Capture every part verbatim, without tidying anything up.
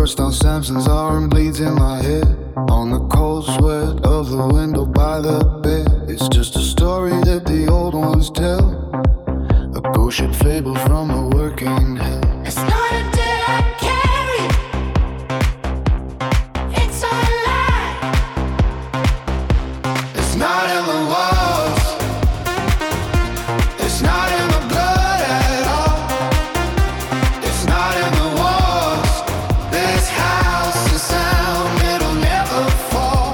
burst on Samson's arm, bleeds in my head. On the cold sweat of the window by the bed. It's just a story that the old ones tell, a bullshit fable from a working hell. It's not a debt I carry, it's a lie. It's not in the walls, it's not in the blood at all. It's not in the walls, this house is sound, it'll never fall.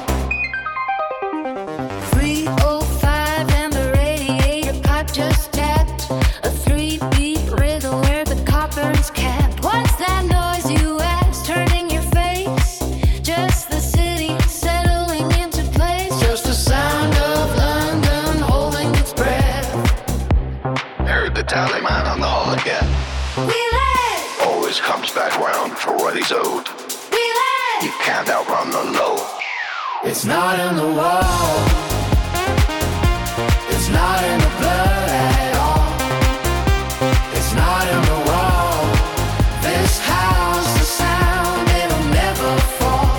three oh five and the radiator pipe just tapped. A three-beat rhythm where the copper's capped. What's that noise, you ask, turning your face? Just the city settling into place. Just the sound of London holding its breath. Heard the tallyman on the hall again. We live, Always comes back round for what he's owed. we live. You can't outrun the low. It's not in the wall, it's not in the blood at all. It's not in the wall, this house is sound, it'll never fall.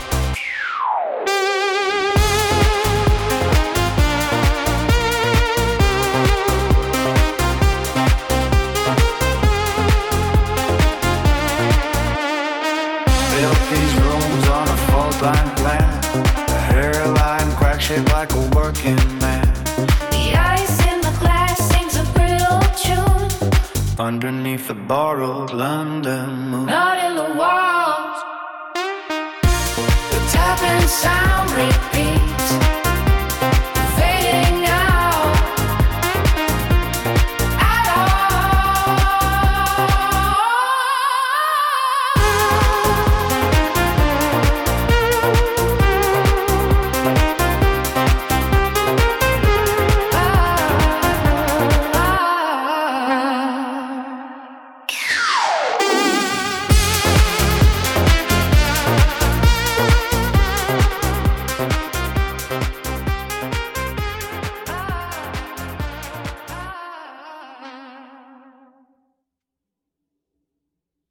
Built these rooms on a fault-line plan, a hairline crack-shaped like a working man. The ice in the glass sings a brittle tune. Underneath the borrowed London moon, Not in the walls. the tapping sound reads